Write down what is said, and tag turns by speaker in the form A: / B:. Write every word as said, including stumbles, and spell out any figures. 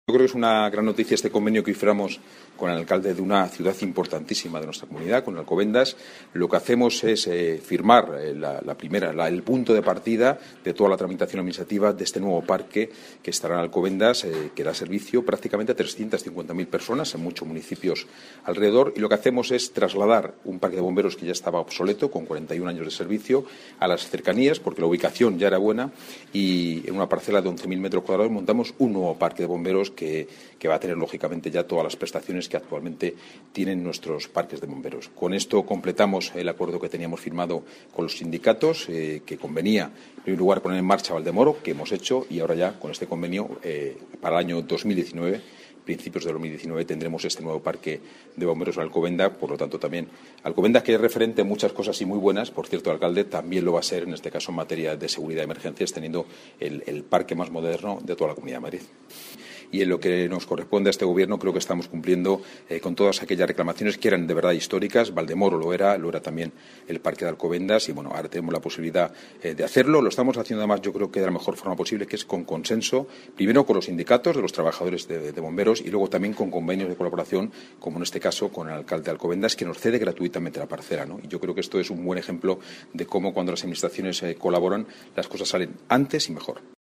A: Yo creo que es una gran noticia este convenio que hoy firmamos con el alcalde de una ciudad importantísima de nuestra comunidad, con Alcobendas. Lo que hacemos es eh, firmar eh, la, la primera, la, el punto de partida de toda la tramitación administrativa de este nuevo parque que estará en Alcobendas, eh, que da servicio prácticamente a trescientas cincuenta mil personas en muchos municipios alrededor. Y lo que hacemos es trasladar un parque de bomberos que ya estaba obsoleto, con cuarenta y un años de servicio, a las cercanías, porque la ubicación ya era buena, y en una parcela de once mil metros cuadrados montamos un nuevo parque de bomberos Que, que va a tener, lógicamente, ya todas las prestaciones que actualmente tienen nuestros parques de bomberos. Con esto completamos el acuerdo que teníamos firmado con los sindicatos, eh, que convenía, en primer lugar, poner en marcha Valdemoro, que hemos hecho, y ahora ya, con este convenio, eh, para el año dos mil diecinueve, principios de dos mil diecinueve, tendremos este nuevo parque de bomberos en Alcobendas. Por lo tanto, también Alcobendas, que es referente en muchas cosas y muy buenas, por cierto, el alcalde también lo va a ser, en este caso, en materia de seguridad y emergencias, teniendo el, el parque más moderno de toda la Comunidad de Madrid. Y en lo que nos corresponde a este Gobierno, creo que estamos cumpliendo eh, con todas aquellas reclamaciones que eran de verdad históricas. Valdemoro lo era, lo era también el parque de Alcobendas, y bueno, ahora tenemos la posibilidad eh, de hacerlo. Lo estamos haciendo, además, yo creo que de la mejor forma posible, que es con consenso, primero con los sindicatos de los trabajadores de, de bomberos, y luego también con convenios de colaboración, como en este caso con el alcalde de Alcobendas, que nos cede gratuitamente la parcela, ¿no? Y yo creo que esto es un buen ejemplo de cómo, cuando las administraciones eh, colaboran, las cosas salen antes y mejor.